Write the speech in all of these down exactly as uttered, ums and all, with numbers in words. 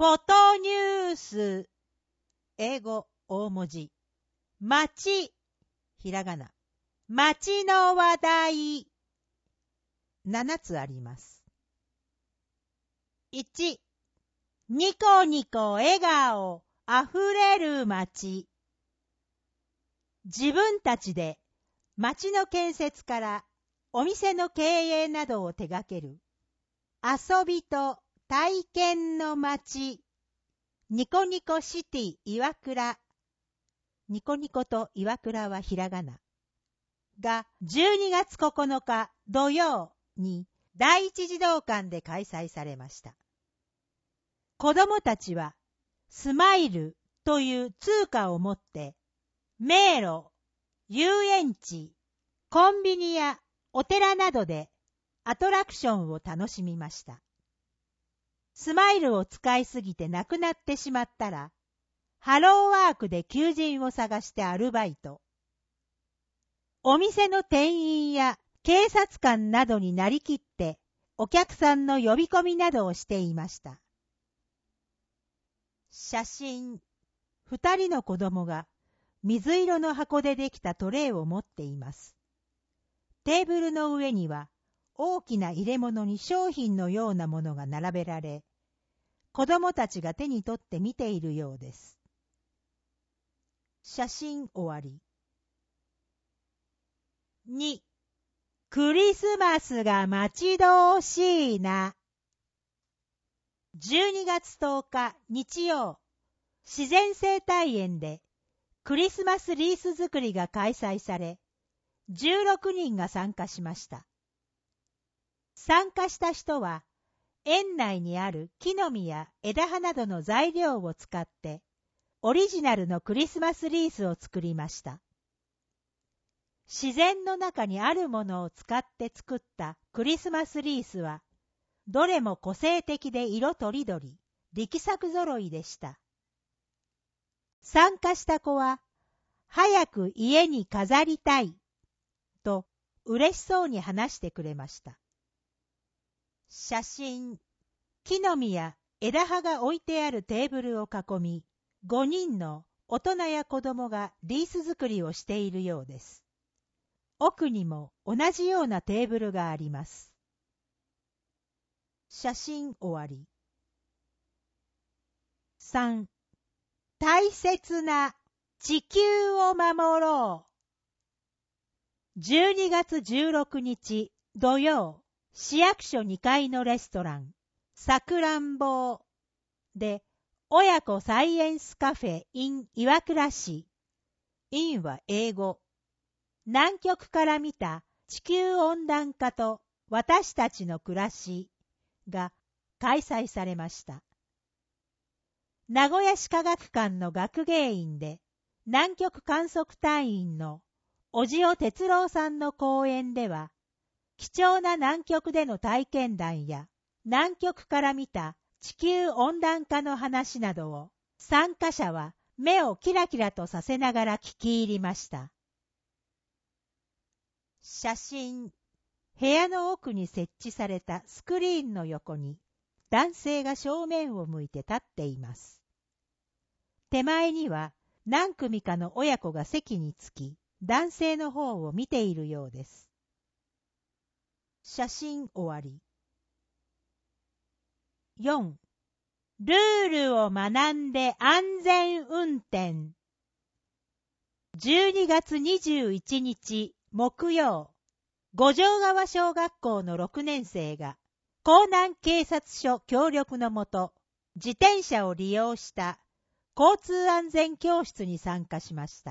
フォトニュース、英語大文字、街、ひらがな、街の話題、ななつあります。いち、ニコニコ笑顔あふれる街。自分たちで街の建設からお店の経営などを手掛ける遊びと体験の街、ニコニコシティ岩倉、ニコニコと岩倉はひらがながじゅうにがつここのか土曜に第一児童館で開催されました。子どもたちはスマイルという通貨を持って迷路、遊園地、コンビニやお寺などでアトラクションを楽しみました。スマイルを使いすぎてなくなってしまったら、ハローワークで求人を探してアルバイト。お店の店員や警察官などになりきってお客さんの呼び込みなどをしていました。写真、二人の子供が水色の箱でできたトレイを持っています。テーブルの上には大きな入れ物に商品のようなものが並べられ、子供たちが手に取って見ているようです。写真終わり。に、クリスマスが待ち遠しいな。じゅうにがつとおか日曜、自然生態園でクリスマスリース作りが開催され、じゅうろくにんが参加しました。参加した人は、園内にある木の実や枝葉などの材料を使って、オリジナルのクリスマスリースを作りました。自然の中にあるものを使って作ったクリスマスリースは、どれも個性的で色とりどり、力作ぞろいでした。参加した子は、早く家に飾りたい、と嬉しそうに話してくれました。写真、木の実や枝葉が置いてあるテーブルを囲み、ごにんの大人や子供がリース作りをしているようです。奥にも同じようなテーブルがあります。写真終わり。さん、大切な地球を守ろう。じゅうにがつじゅうろくにち土曜、市役所にかいのレストラン、さくらんぼうで、親子サイエンスカフェ in 岩倉市、in は英語、南極から見た地球温暖化と私たちの暮らしが開催されました。名古屋市科学館の学芸員で南極観測隊員の小塩哲郎さんの講演では、貴重な南極での体験談や南極から見た地球温暖化の話などを参加者は目をキラキラとさせながら聞き入りました。写真、部屋の奥に設置されたスクリーンの横に男性が正面を向いて立っています。手前には何組かの親子が席につき、男性の方を見ているようです。写真終わり。よん、ルールを学んで安全運転。じゅうにがつにじゅういちにち木曜、五条川小学校のろくねんせいが江南警察署協力のもと、自転車を利用した交通安全教室に参加しました。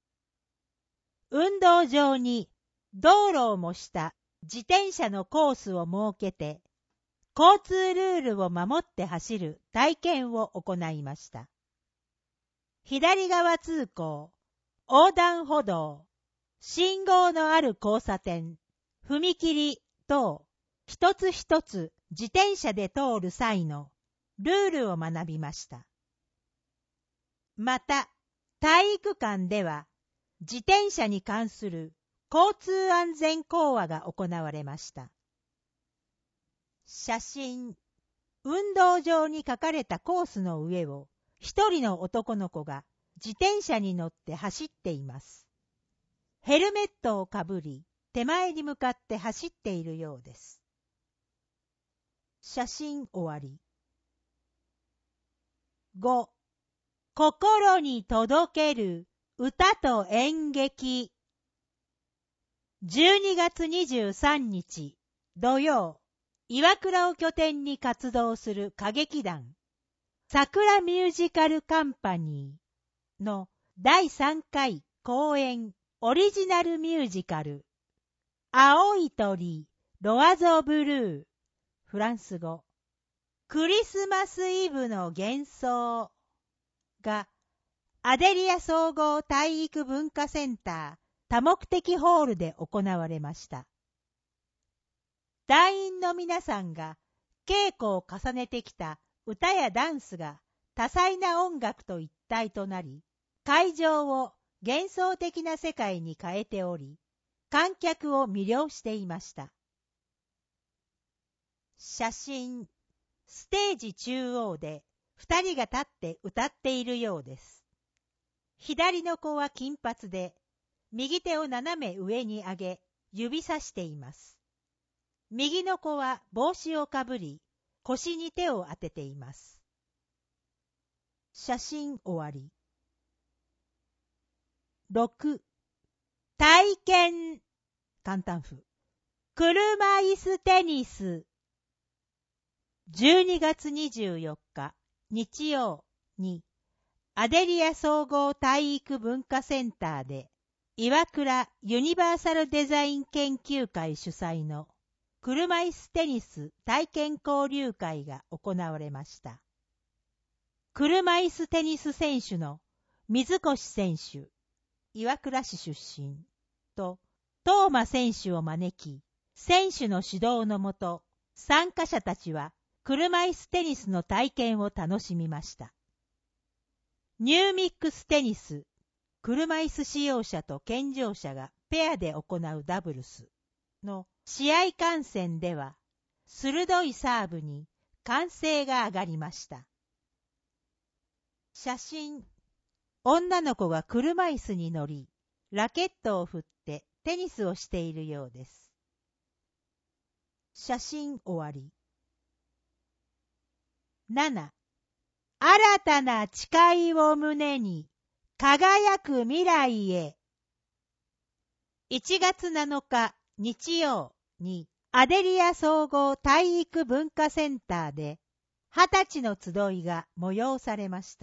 運動場に道路を模した自転車のコースを設けて、交通ルールを守って走る体験を行いました。左側通行、横断歩道、信号のある交差点、踏切等、一つ一つ自転車で通る際のルールを学びました。また、体育館では自転車に関する交通安全講話が行われました。写真、 運動場に書かれたコースの上を一人の男の子が自転車に乗って走っています。ヘルメットをかぶり、手前に向かって走っているようです。写真終わり。ご. 心に届ける歌と演劇。じゅうにがつにじゅうさんにち土曜、岩倉を拠点に活動する歌劇団桜ミュージカルカンパニーのだいさんかい公演オリジナルミュージカル青い鳥ロワゾブルーフランス語クリスマスイブの幻想がアデリア総合体育文化センター多目的ホールで行われました。団員の皆さんが稽古を重ねてきた歌やダンスが多彩な音楽と一体となり、会場を幻想的な世界に変えており、観客を魅了していました。写真、ステージ中央で二人が立って歌っているようです。左の子は金髪で、右手を斜め上に上げ、指さしています。右の子は帽子をかぶり、腰に手を当てています。写真終わり。ろく. 体験簡単譜車椅子テニスじゅうにがつにじゅうよっか日曜にアデリア総合体育文化センターで岩倉ユニバーサルデザイン研究会主催の車椅子テニス体験交流会が行われました。車椅子テニス選手の水越選手、岩倉市出身と東間選手を招き、選手の指導のもと、参加者たちは車椅子テニスの体験を楽しみました。ニューミックステニス、車椅子使用者と健常者がペアで行うダブルスの試合観戦では、鋭いサーブに歓声が上がりました。写真、女の子が車椅子に乗り、ラケットを振ってテニスをしているようです。写真終わり。なな. 新たな誓いを胸に輝く未来へ。いちがつなのか日曜にアデリア総合体育文化センターではたちの集いが催されました。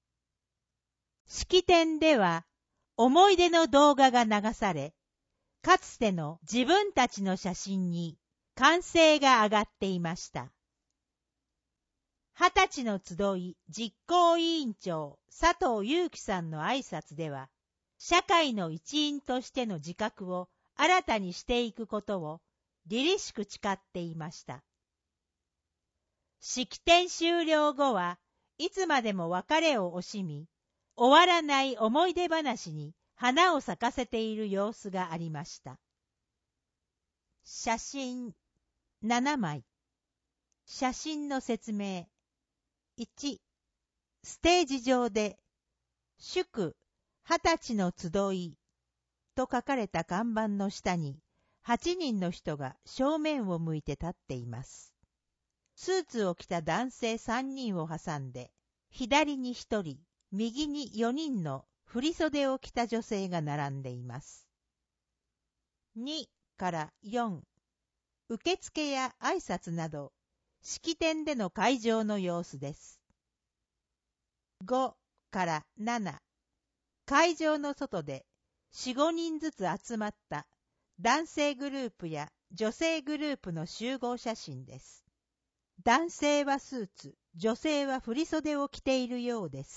式典では思い出の動画が流され、かつての自分たちの写真に歓声が上がっていました。はたちの集い実行委員長佐藤祐樹さんの挨拶では、社会の一員としての自覚を新たにしていくことを凛々しく誓っていました。式典終了後はいつまでも別れを惜しみ、終わらない思い出話に花を咲かせている様子がありました。写真ななまい。写真の説明。いち. ステージ上で祝はたちの集いと書かれた看板の下にはちにんの人が正面を向いて立っています。スーツを着た男性さんにんを挟んで、左にひとり、右によにんの振袖を着た女性が並んでいます。にからよん. 受付や挨拶など、式典での会場の様子です。ごからなな. 会場の外でよん、ごにんずつ集まった男性グループや女性グループの集合写真です。男性はスーツ、女性は振袖を着ているようです。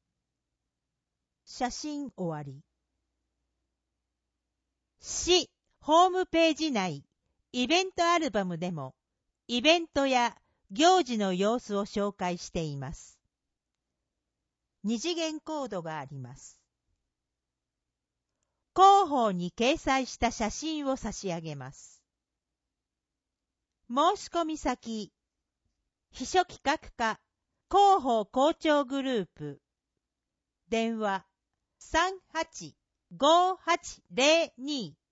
写真終わり。市ホームページ内、イベントアルバムでも、イベントや行事の様子を紹介しています。二次元コードがあります。広報に掲載した写真を差し上げます。申し込み先、 秘書企画課広報校長グループ電話 さんはちごーはちゼロに